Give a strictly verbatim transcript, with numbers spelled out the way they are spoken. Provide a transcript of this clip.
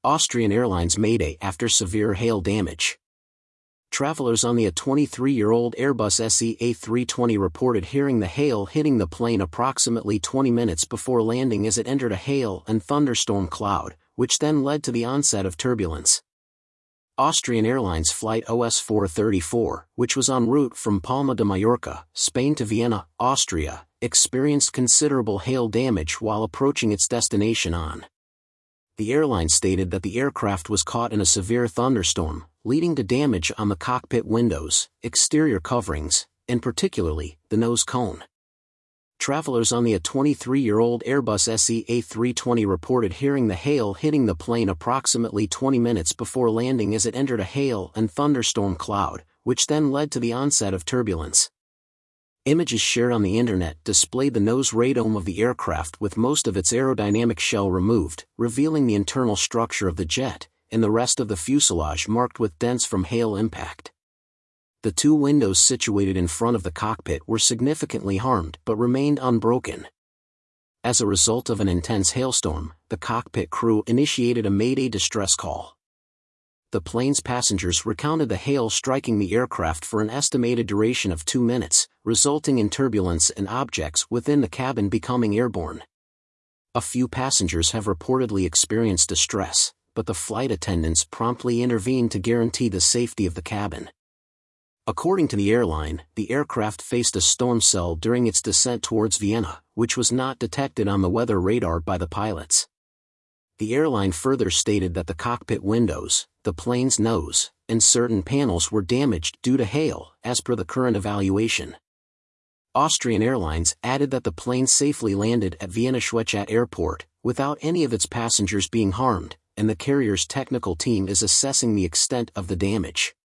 Austrian Airlines mayday after severe hail damage. Travelers on the A twenty-three-year-old Airbus S E A three twenty reported hearing the hail hitting the plane approximately twenty minutes before landing as it entered a hail and thunderstorm cloud, which then led to the onset of turbulence. Austrian Airlines flight O S four thirty-four, which was en route from Palma de Mallorca, Spain to Vienna, Austria, experienced considerable hail damage while approaching its destination on. The airline stated that the aircraft was caught in a severe thunderstorm, leading to damage on the cockpit windows, exterior coverings, and particularly, the nose cone. Travelers on the A twenty-three-year-old Airbus S E A three twenty reported hearing the hail hitting the plane approximately twenty minutes before landing as it entered a hail and thunderstorm cloud, which then led to the onset of turbulence. Images shared on the internet displayed the nose radome of the aircraft with most of its aerodynamic shell removed, revealing the internal structure of the jet, and the rest of the fuselage marked with dents from hail impact. The two windows situated in front of the cockpit were significantly harmed but remained unbroken. As a result of an intense hailstorm, the cockpit crew initiated a mayday distress call. The plane's passengers recounted the hail striking the aircraft for an estimated duration of two minutes, resulting in turbulence and objects within the cabin becoming airborne. A few passengers have reportedly experienced distress, but the flight attendants promptly intervened to guarantee the safety of the cabin. According to the airline, the aircraft faced a storm cell during its descent towards Vienna, which was not detected on the weather radar by the pilots. The airline further stated that the cockpit windows, the plane's nose, and certain panels were damaged due to hail, as per the current evaluation. Austrian Airlines added that the plane safely landed at Vienna Schwechat Airport, without any of its passengers being harmed, and the carrier's technical team is assessing the extent of the damage.